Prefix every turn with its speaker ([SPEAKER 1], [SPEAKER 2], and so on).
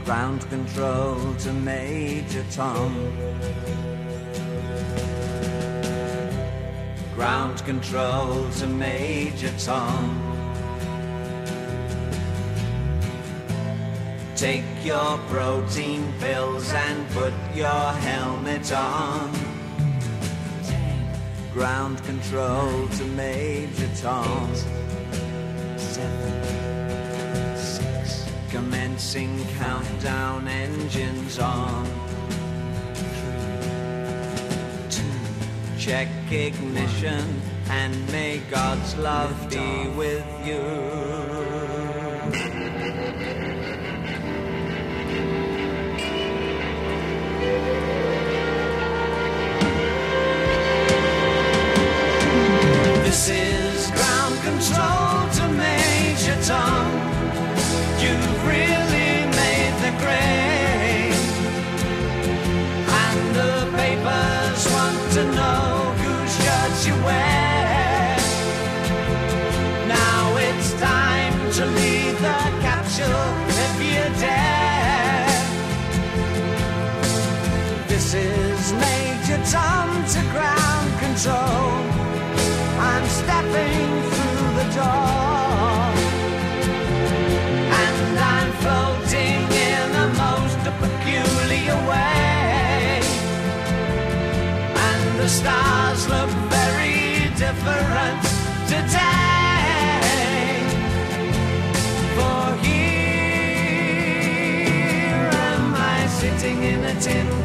[SPEAKER 1] Ground control to Major Tom. Ground control to Major Tom. Take your protein pills and put your helmet on. Ground control to Major Tom. 7, 6. Commencing countdown, engines on. 3, 2. Check ignition and may God's love be with you. This is ground control to Major Tom. You've really made the grade, and the papers want to know whose shirts you wear. Now it's time to leave the capsule if you dare. This is Major Tom to ground control. I'm stepping through the door, and I'm floating in a most peculiar way, and the stars look very different today. For here am I sitting in a tin